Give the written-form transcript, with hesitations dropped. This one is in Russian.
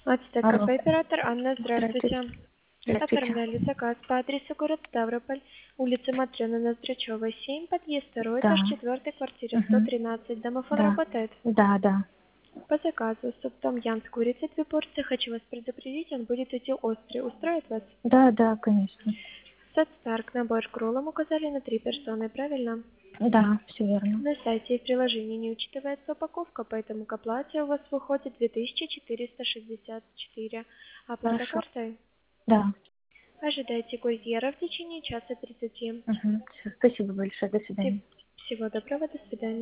Ацтек Алло. кафе, оператор Анна, Здравствуйте. здравствуйте. Здравствуйте. Оформляли заказ по адресу город Ставрополь, улица Матрёна Ноздрачёва, 7, подъезд 2, Да. этаж 4, квартира Угу. 113. Домофон Да. работает? Да, да. По заказу суп том ям с курицей 2 порции. Хочу вас предупредить, он будет идти острый. Устроит вас? Да, да, конечно. Сет Старк, набор к роллам указали на 3 персоны, правильно? Да, все верно. На сайте и в приложении не учитывается упаковка, поэтому к оплате у вас выходит 2464. Оплата Хорошо. картой? Да. Ожидайте курьера в течение часа 30. Угу. Спасибо большое. До свидания. Всего доброго, до свидания.